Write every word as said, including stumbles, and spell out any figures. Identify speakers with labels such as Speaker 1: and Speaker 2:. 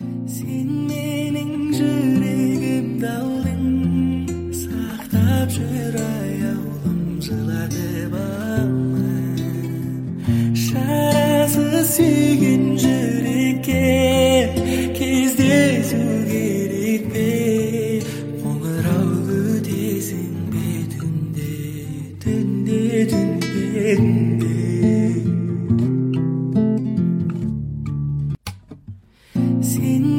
Speaker 1: Sen mening жүрегімді алдың, сақтап жүр аяулым жылатып алма. Шарасыз сүйген жүрекке кездесу керек пе? Қоңырау күтесің бе түнде, түнде, түнде, түнде. Sen